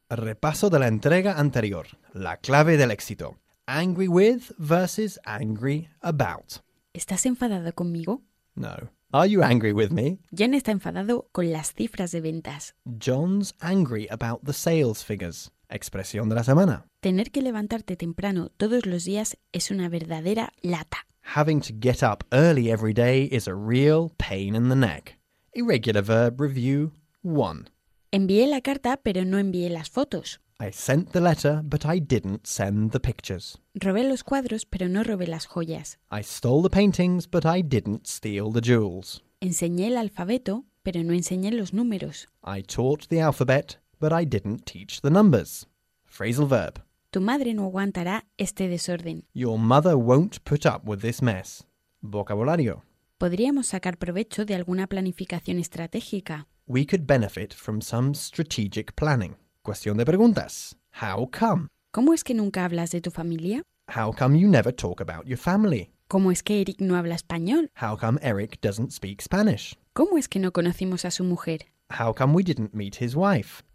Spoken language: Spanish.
Repaso de la entrega anterior. La clave del éxito. Angry with versus angry about. ¿Estás enfadado conmigo? No. Are you angry with me? John está enfadado con las cifras de ventas. John's angry about the sales figures. Expresión de la semana. Tener que levantarte temprano todos los días es una verdadera lata. Having to get up early every day is a real pain in the neck. Irregular verb review 1. Envié la carta, pero no envié las fotos. I sent the letter, but I didn't send the pictures. Robé los cuadros, pero no robé las joyas. I stole the paintings, but I didn't steal the jewels. Enseñé el alfabeto, pero no enseñé los números. I taught the alphabet, but I didn't teach the numbers. Phrasal verb. Tu madre no aguantará este desorden. Your mother won't put up with this mess. Vocabulario. Podríamos sacar provecho de alguna planificación estratégica. We could benefit from some strategic planning. Cuestión de preguntas. How come? ¿Cómo es que nunca hablas de tu familia? How come you never talk about your family? ¿Cómo es que Eric no habla español? How come Eric doesn't speak Spanish? ¿Cómo es que no conocimos a su mujer? How come we didn't meet his wife?